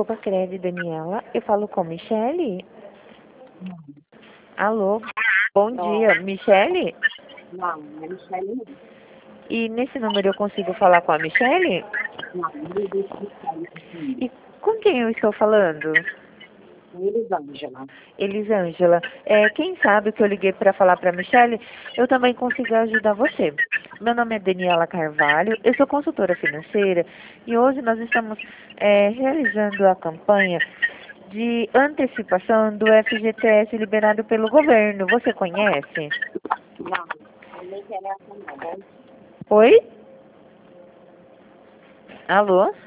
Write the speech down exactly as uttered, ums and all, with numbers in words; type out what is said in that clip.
Boca Crédito, Daniela. Eu falo com Michele? Alô? Bom dia, Michele? Não, não é Michele não. E nesse número eu consigo falar com a Michele? Não, não existe Michele aqui. E com quem eu estou falando? Com Elisângela. Elisângela. É, quem sabe que eu liguei para falar para a Michele, eu também consigo ajudar você. Meu nome é Daniela Carvalho, eu sou consultora financeira e hoje nós estamos é, realizando a campanha de antecipação do F G T S liberado pelo governo. Você conhece? Não, não me interessa não. Oi? Alô?